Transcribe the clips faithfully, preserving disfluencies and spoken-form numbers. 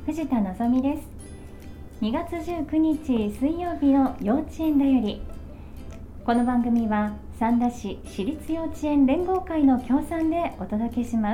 藤田のぞみです。にがつじゅうくにち水曜日の幼稚園だより。この番組は三田市私立幼稚園連合会の協賛でお届けします。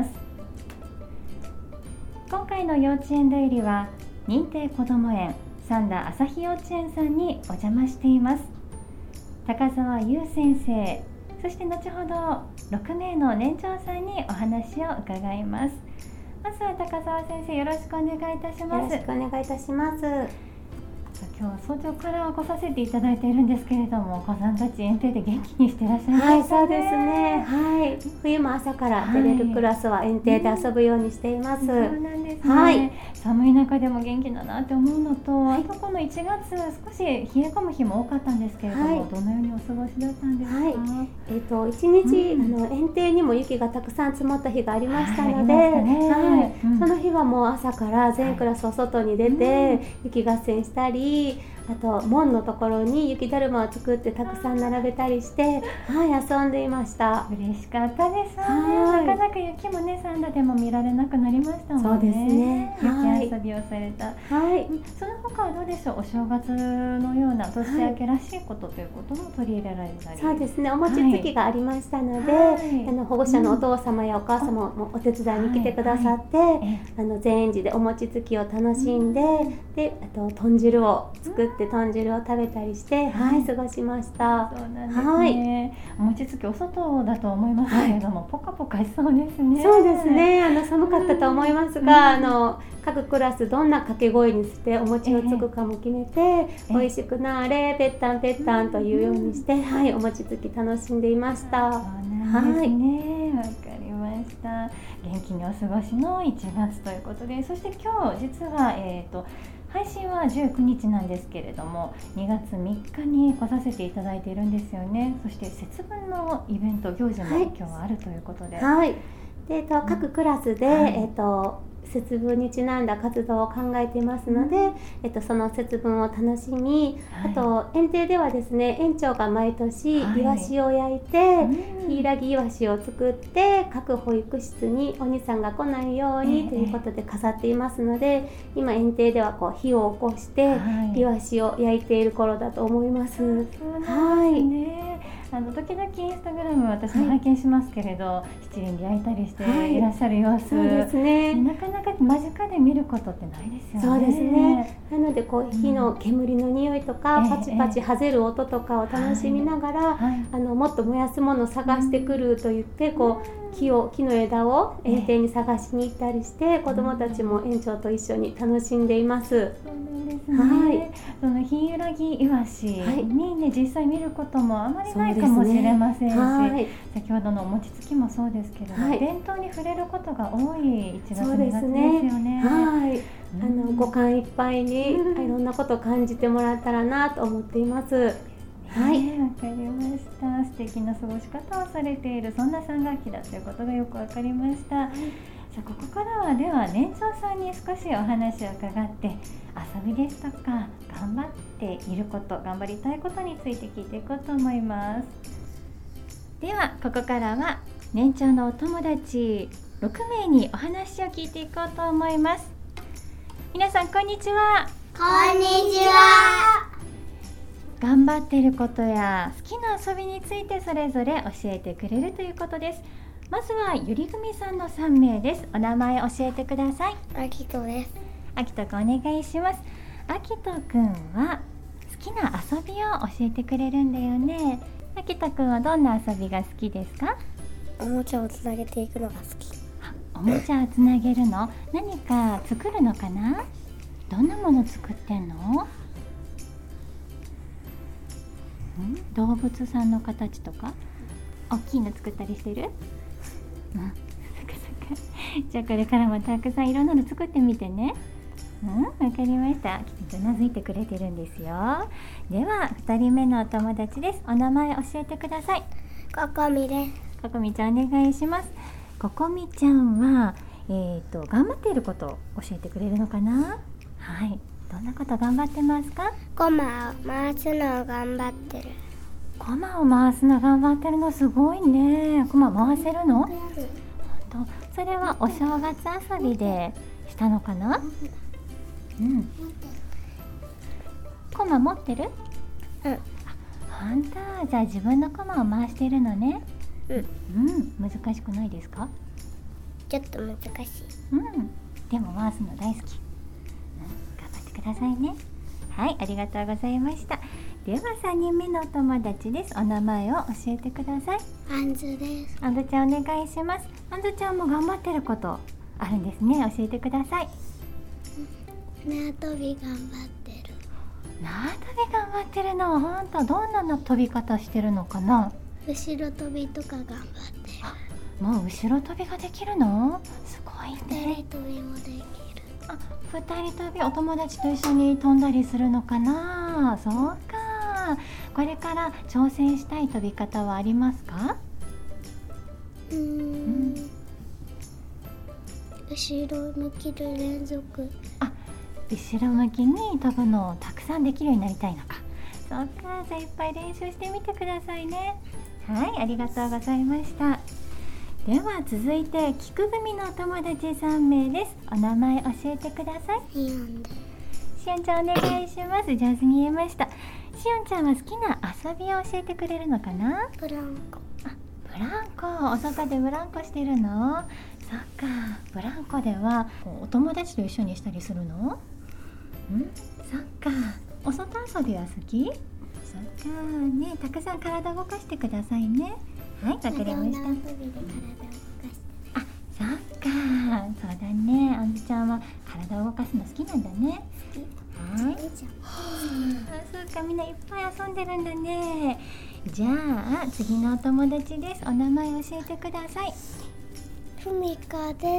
今回の幼稚園だよりは認定こども園三田朝日幼稚園さんにお邪魔しています。高澤優先生、そして後ほどろくめいの年長さんにお話を伺います。まずは高澤先生、よろしくお願いいたします。 よろしくお願いいたします。 今日は早朝から来させていただいているんですけれども、お子さんたち園庭で元気にしていらっしゃいましたね。 はい、そうですね。はい、冬も朝から出れるクラスは園庭で遊ぶようにしています。 はい、そうなんですね。 はい、 寒い中でも元気だなって思うのと、 はい、 あとこのいちがつ少し冷え込む日も多かったんですけれども、はい、どのようにお過ごしだったんですか？はい、 えーと、一日、うん、あの園庭にも雪がたくさん積もった日がありましたので、 はい、 はい、うん、その日はもう朝から全クラスを外に出て、はい、雪合戦したり、あと門のところに雪だるまを作ってたくさん並べたりして、はい、遊んでいました。 嬉しかったです、はい、なかなか雪もね、三田でも見られなくなりましたもんね。 そうですね、 雪遊びをされた、 はい、 その他はどうでしょう。お正月のような年明けらしいことということも取り入れられたり、 はい、そうですね、お餅つきがありましたので、はい、あの保護者のお父様やお母様もお手伝いに来てくださって、はいはい、あの全園児でお餅つきを楽しんで、うん、であと豚汁を作って、うん、豚汁を食べたりして、はい、過ごしました。 そうなんですね、はい、お餅つきお外だと思いますけれども、はい、ポカポカしそうですね。 そうですね、あの寒かったと思いますが、うん、あの各クラスどんな掛け声にしてお餅をつくかも決めて、えー、美味しくなーれぺったんぺったんというようにして、うん、はい、お餅つき楽しんでいました。 そうなんですね、わ、はい、かりました。元気にお過ごしのいちがつということで、そして今日実は、えーと配信はじゅうくにちなんですけれども、にがつみっかに来させていただいているんですよね。そして節分のイベント行事も今日はあるということで、 はい、はい、で、えっと、各クラスで、はい、えっと節分にちなんだ活動を考えていますので、うん、えっと、その節分を楽しみ、はい、あと園庭ではですね、園長が毎年イワシを焼いて、ヒイラギイワシを作って各保育室に鬼さんが来ないようにということで飾っていますので、えー、今園庭ではこう火を起こして、はい、イワシを焼いている頃だと思います。そうなんですね。あの時々インスタグラム私も拝見しますけれど、はい、七輪で焼いたりしていらっしゃる様子、はい、そうですね、なかなか間近で見ることってないですよね。 そうですね、なのでこう火の煙の匂いとか、うん、パチパチはぜる音とかを楽しみながら、はい、あのもっと燃やすものを探してくると言って、うん、こう木を木の枝を園庭に探しに行ったりして、子どもたちも園長と一緒に楽しんでいます。 そうなんですね、はい、そのヒイラギイワシにね、実際見ることもあまりないかもしれませんし、ね、はい、先ほどのお餅つきもそうですけど、はい、伝統に触れることが多いいちがつにがつですよね。 はい、あの五感いっぱいに、うん、いろんなことを感じてもらったらなと思っています。 はい、わかりました。素敵な過ごし方をされている、そんなさんがっきだということがよくわかりました。はい、さあここからはでは年長さんに少しお話を伺って、遊びですとか頑張っていること、頑張りたいことについて聞いていこうと思います。ではここからは年長のお友達ろくめいにお話を聞いていこうと思います。皆さんこんにちは。 こんにちは。 頑張っていることや好きな遊びについてそれぞれ教えてくれるということです。まずはゆりぐみさんのさんめいです。お名前教えてください。 あきとです。 あきとくんお願いします。あきとくんは好きな遊びを教えてくれるんだよね。あきとくんはどんな遊びが好きですか？ おもちゃをつなげていくのが好き。 おもちゃをつなげるの？何か作るのかな？どんなもの作ってんの？ん？動物さんの形とか大きいの作ったりしてる？うん、そっかそっか。じゃあこれからもたくさんいろんなの作ってみてね。うん、わかりました。きっとうなずいてくれてるんですよ。ではふたりめのお友達です。お名前教えてください。 ここみです。 ここみちゃんお願いします。ここみちゃんは、えーと、頑張っていることを教えてくれるのかな？はい、どんなこと頑張ってますか？ コマを回すのを頑張ってる。 コマを回すの頑張ってるのすごいね。コマ回せるの？本当。それはお正月遊びでしたのかな？ うん。コマ持ってる？ うん。 あ、ほんと。じゃあ自分のコマを回してるのね。 うん。 うん、難しくないですか？ ちょっと難しい。 うん。でも回すの大好き。うん、頑張ってくださいね。はい、ありがとうございました。ではさんにんめのお友達です。お名前を教えてください。 あんずです。 あんずちゃんお願いします。あんずちゃんも頑張ってることあるんですね。教えてください。 縄跳び頑張ってる。 縄跳び頑張ってるの。ほんと、どんなの飛び方してるのかな？ 後ろ跳びとか頑張ってる。 もう後ろ跳びができるの？すごいね。 二人跳びもできる。 あ、二人跳び、お友達と一緒に飛んだりするのかな？そうか。これから挑戦したい飛び方はありますか？ うーん。後ろ向きで連続。 あ、後ろ向きに飛ぶのをたくさんできるようになりたいのか。そうか。じゃあいっぱい練習してみてくださいね。はい、ありがとうございました。では続いて菊組のお友達さんめいです。お名前教えてください。 シオンです。 しおんちゃんお願いします。上手に言えました。しおんちゃんは好きな遊びを教えてくれるのかな？ ブランコ。 あ、ブランコ。お外でブランコしてるの？そっか。ブランコではお友達と一緒にしたりするの？ん？そっか。お外遊びは好き？そっかね。たくさん体を動かしてくださいね。はい、わかりました。 縄跳びで体を動かして。 あ、そっか。そうだね。あんずちゃんは体を動かすの好きなんだね。はい。あ、そうか。みんないっぱい遊んでるんだね。じゃあ次のお友達です。お名前教えてください。 ふみかです。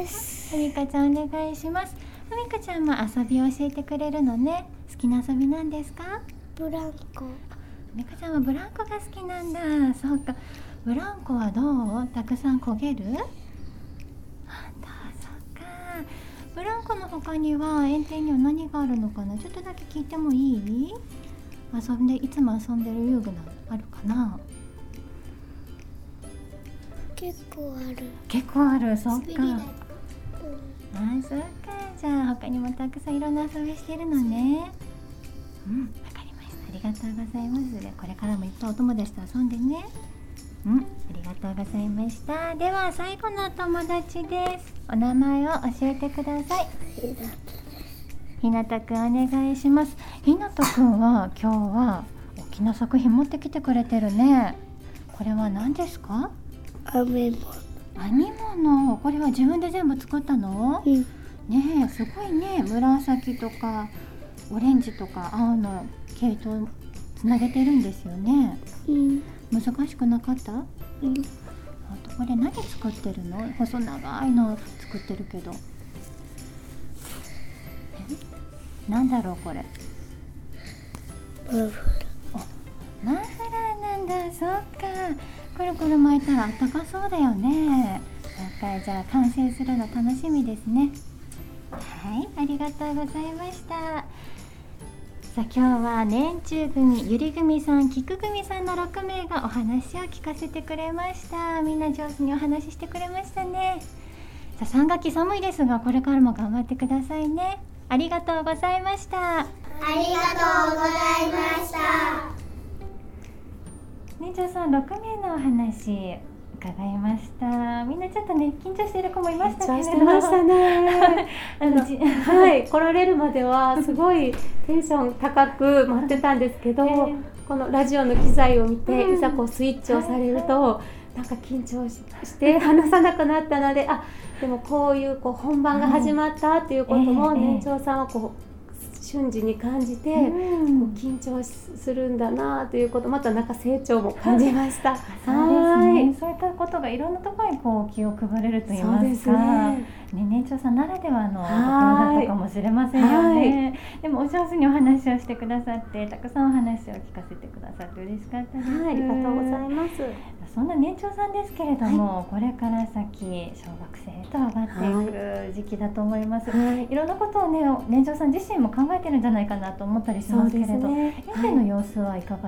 ふみかちゃんお願いします。ふみかちゃんも遊びを教えてくれるのね。好きな遊びなんですか？ ブランコ。 ふみかちゃんはブランコが好きなんだ。そうか。ブランコはどう？たくさん漕げる？あんた、そっか。ブランコの他には園庭には何があるのかな？ちょっとだけ聞いてもいい？遊んで、いつも遊んでる遊具なのあるかな？ 結構ある。 結構ある。そっか。 滑り台。 あ、そっか。じゃあ他にもたくさんいろんな遊びしてるのね。うん、わかりました。ありがとうございます。で、これからもいっぱいお友達と遊んでね。うん、ありがとうございました。では最後のお友達です。お名前を教えてください。ひなたくんお願いします。ひなたくんは今日は大きな作品持ってきてくれてるね。これは何ですか？ 編み物。 編み物。これは自分で全部作ったの？ うん。 ねえ、すごいね。紫とかオレンジとか青の毛糸つなげてるんですよね。 うん。 難しくなかった？ うん。 あとこれ何作ってるの？細長いの作ってるけど。え、なんだろうこれ？ マフラー。 マフラーなんだ。そっか。くるくる巻いたらあったかそうだよね。そっか。じゃあ完成するの楽しみですね。はい、ありがとうございました。さあ今日は年中組、ゆり組さん、きく組さんのろくめいがお話を聞かせてくれました。みんな上手にお話ししてくれましたね。さあさんがき寒いですが、これからも頑張ってくださいね。ありがとうございました。 ありがとうございました。 年長さんろくめいのお話伺いました。みんなちょっとね緊張している子もいましたけれど。 緊張してましたね。 あのじはい、来られるまではすごいテンション高く待ってたんですけど、えー、このラジオの機材を見て、うん、いざこうスイッチをされると、はいはい、なんか緊張 し, して話さなくなったので、あ、でもこういう、こう本番が始まったっていうことも年長さんはこう瞬時に感じて、うん、こう緊張するんだなということ、またなんか成長も感じました。 そうですね。そういったことがいろんなところにこう気を配れると言いますか、ね、年長さんならではのところだったかもしれませんよね。でもお上手にお話をしてくださって、たくさんお話を聞かせてくださって嬉しかったです。 はい、ありがとうございます。 そんな年長さんですけれども、はい、これから先小学生へと上がっていく時期だと思います。はい、いろんなことをね年長さん自身も考えてるんじゃないかなと思ったりしますけれど、ね、園庭の様子はいかがですか？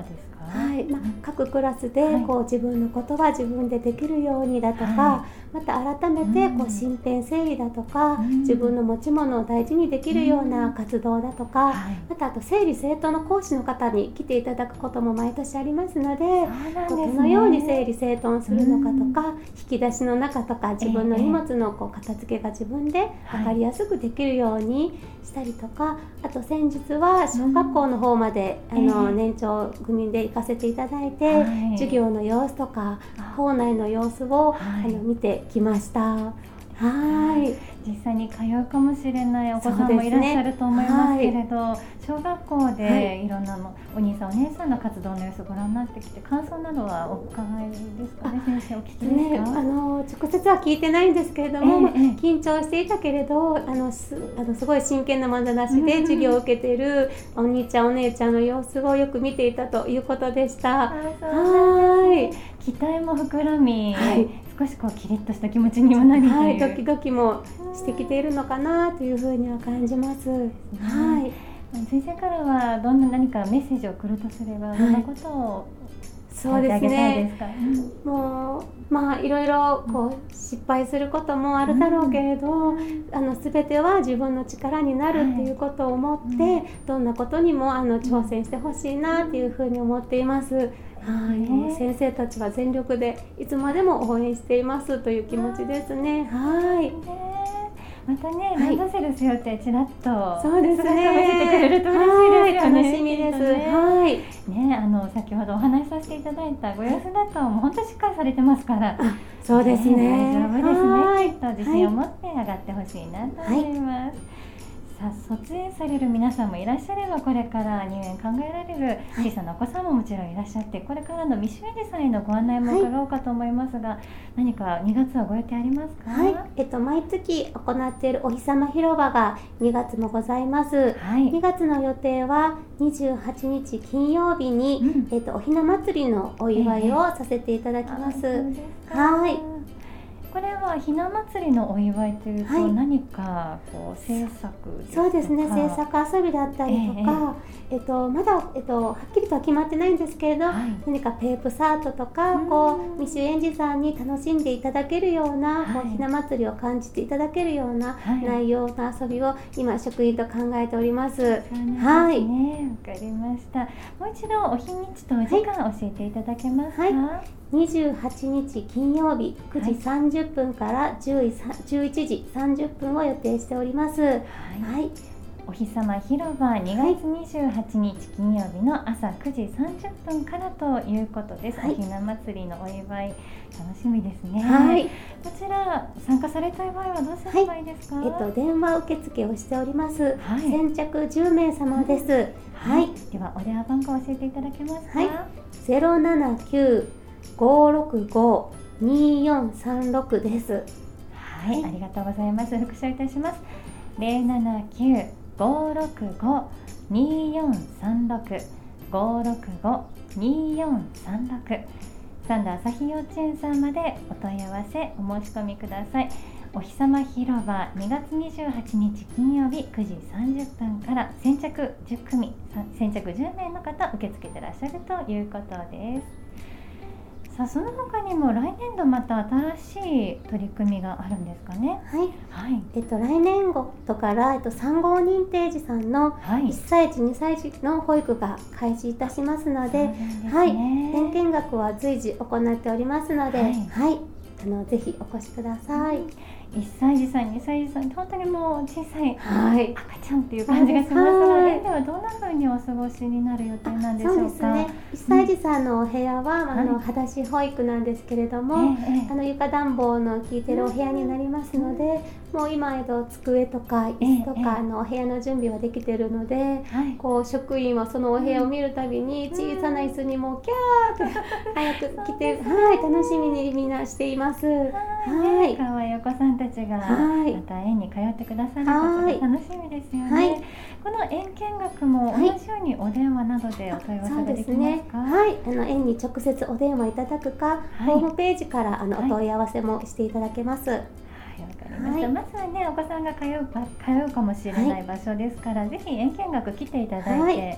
はい、まあ、各クラスではいこう自分のことは自分でできるようにだとか、 はまた改めてこうんう身辺整理だとか、 うん自分の持ち物を大事にできるような活動だとか、 はいまたあと整理整頓の講師の方に来ていただくことも毎年ありますので、 そうなんですね。 こうどのように整理整頓するのかとか、引き出しの中とか自分の荷物のこう片付けが自分で分かりやすくできるようにしたりとか、あと先日は小学校の方まで、 うんあのええ年長組で行かせていただいて、 はい授業の様子とかあ校内の様子を、 はいあの見てきました。はい実際に通うかもしれないお子さんそうですねもいらっしゃると思いますけれど、小学校でいろんなもお兄さんお姉さんの活動の様子をご覧になってきて、感想などはお伺いですかね。先生お聞きですね、 か？ あの直接は聞いてないんですけれども、 ええええ緊張していたけれどあのすあのすごい真剣な眼差しうんうんで授業を受けているお兄ちゃんお姉ちゃんの様子をよく見ていたということでした。 あそうなんですね。期待も膨らみ、 はい少しこうキリッとした気持ちにもなりという、 はい、ドキドキもしてきているのかなというふうには感じます。はい先生からはどんな何かメッセージを送るとすれば、どんなことをそうです伝えてあげたいでねすか？ もうまあいろいろこう失敗することもあるだろうけれど、あの全ては自分の力になるっていうことを思って、 はいどんなことにもあの挑戦してほしいなっていうふうに思っています。はい、もう先生たちは全力でいつまでも応援していますという気持ちですね。はい。 ねまたね、 はいランドセル背負ってちらっとそうですね。 姿を見せてくれると嬉しいですよね。 はい、楽しみです。 きっとねはい。 ね、あの先ほどお話しさせていただいたご様子だともう本当しっかりされてますから、 そうですね。 大丈夫ですはいね。きっと自信を持って上がってほしいなと思います。さあ卒園される皆さんもいらっしゃれば、これから入園考えられる小さなお子さんももちろんいらっしゃって、これからの未就園児さんへのご案内も伺おうかと思いますが、何かにがつはご予定ありますか？ はい、えっと毎月行っているお日様広場がにがつもございます。 はいにがつの予定はにじゅうはちにち金曜日に、 うんえっとおひな祭りのお祝いをさせていただきます。 あそうですか。 はいこれはひな祭りのお祝いというと、 はい何かこう制作ですとか？ そうですね、制作遊びだったりとか、えっと、まだ、えっと、はっきりとは決まってないんですけれど、 はい何かペープサートとかうんこう未就園児さんに楽しんでいただけるような、こはいうひな祭りを感じていただけるようなはい内容の遊びを今職員と考えております。 そうなんですね。わかりました。もう一度お日にちとお時間教えていただけますか？ はいにじゅうはちにち金曜日くじさんじゅっぷんからじゅういちじさんじゅっぷんを予定しております。はい、 はいお日様広場にがつにじゅうはちにち金曜日の朝くじさんじゅっぷんからということです。 はいおひな祭りのお祝い楽しみですね。 はいこちら参加されたい場合はどうすればいいですか？ えっと、電話受付をしております。 はい先着じゅうめいさまです。はい、 ではお電話番号を教えていただけますか？ はいゼロななきゅう ごろくご によんさんろくです。 はい、 はいありがとうございます。復唱いたします。ゼロななきゅう ごろくご によんさんろく ごろくご によんさんろく三田朝日幼稚園さんまでお問い合わせお申し込みください。お日様広場にがつにじゅうはちにち金曜日くじさんじゅっぷんから先着じゅっくみ先着じゅうめいの方受け付けてらっしゃるということです。さあその他にも来年度また新しい取り組みがあるんですかね？ はい、 はいえっと、来年度から、えっと、さんごう認定児さんのはいいっさいじにさい児の保育が開始いたしますので、 そうなんですねはい、点検学は随時行っておりますので、 ははいい、あのぜひお越しください。 いっさいじさんにさいじさん本当にもう小さいはい、 赤ちゃんっていう感じがしますので、 はいではどんな風にお過ごしになる予定なんでしょそううか？ ですね。いっさい児さんのお部屋は、あのはい裸足保育なんですけれども、 ええええあの床暖房の効いてるお部屋になりますので、もう今えっと机とか椅子とか、 ええあのお部屋の準備はできているので、 はいこう職員はそのお部屋を見るたびに小さな椅子にもうキャーって早く来て、はい、楽しみにみんなしています。はい、 可愛いお子さんたちがはいまた園に通ってくださることが楽しみですよね。 はいこの園見学も同じようにお電話などでお問い合わせそうができまですねす。か？ はい、あの園に直接お電話いただくか、 はいホームページからあの、 はいお問い合わせもしていただけます。 はい、わかりました。 はいまずはね、お子さんが通うば通うかもしれない場所ですから、ぜひ園見学来ていただいて、 はい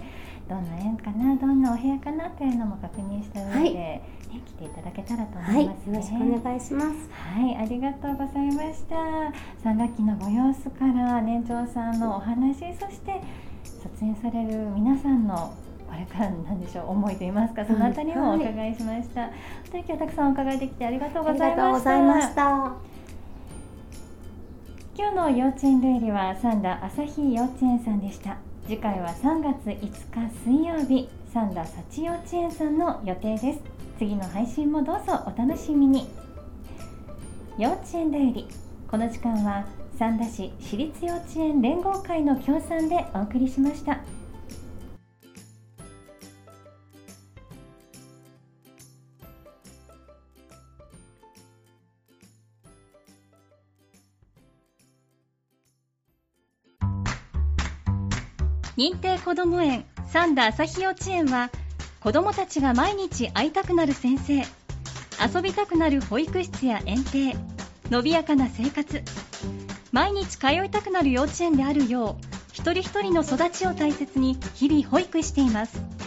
どんな園かな、どんなお部屋かなというのも確認した上で、はいね、来ていただけたらと思いますね。 はい、よろしくお願いします。 はい、ありがとうございました。さん学期のご様子から年長さんのお話、そして卒園される皆さんのこれからなんでしょう、思いといいますか、そのあたりもお伺いしました。はい、今日はたくさんお伺いできてありがとうございました。ありがとうございました。今日の幼稚園ルールは三田朝日幼稚園さんでした。次回はさんがついつか水曜日、三田幸幼稚園さんの予定です。次の配信もどうぞお楽しみに。幼稚園ルール、この時間は三田市私立幼稚園連合会の協賛でお送りしました。認定こども園三田朝日幼稚園は、子どもたちが毎日会いたくなる先生、遊びたくなる保育室や園庭、のびやかな生活、毎日通いたくなる幼稚園であるよう、一人一人の育ちを大切に日々保育しています。